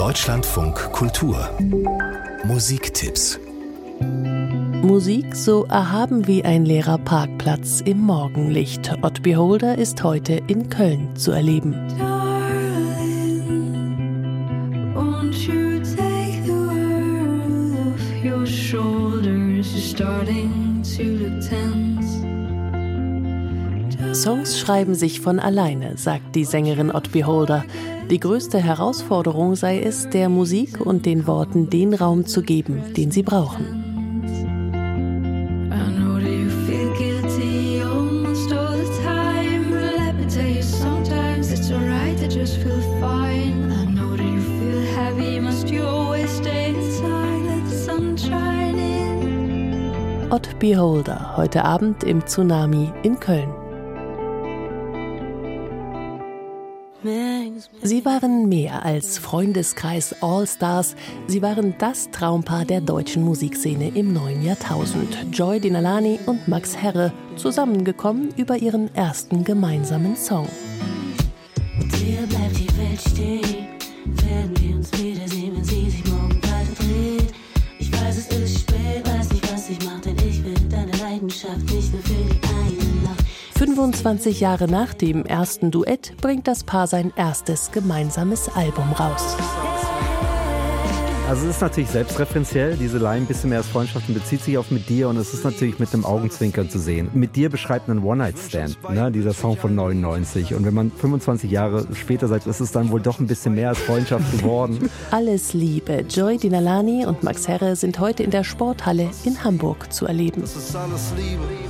Deutschlandfunk Kultur Musiktipps. Musik so erhaben wie ein leerer Parkplatz im Morgenlicht. Odd Beholder ist heute in Köln zu erleben. Songs schreiben sich von alleine, sagt die Sängerin Odd Beholder. Die größte Herausforderung sei es, der Musik und den Worten den Raum zu geben, den sie brauchen. Odd Beholder, heute Abend im Tsunami in Köln. Sie waren mehr als Freundeskreis All-Stars. Sie waren das Traumpaar der deutschen Musikszene im neuen Jahrtausend. Joy Dinalani und Max Herre, zusammengekommen über ihren ersten gemeinsamen Song. Und hier bleibt die Welt stehen. Werden wir uns wiedersehen, wenn sie sich morgen weiter dreht. Ich weiß, es ist spät, weiß nicht, was ich mache, denn ich will deine Leidenschaft nicht nur für die eine Nacht. 25 Jahre nach dem ersten Duett bringt das Paar sein erstes gemeinsames Album raus. Also es ist natürlich selbstreferenziell, diese Line, ein bisschen mehr als Freundschaften bezieht sich auf Mit dir und es ist natürlich mit einem Augenzwinkern zu sehen. Mit dir beschreibt einen One-Night-Stand, ne? Dieser Song von 99 und wenn man 25 Jahre später sagt, ist es dann wohl doch ein bisschen mehr als Freundschaft geworden. Alles Liebe. Joy Dinalani und Max Herre sind heute in der Sporthalle in Hamburg zu erleben. Das ist alles Liebe.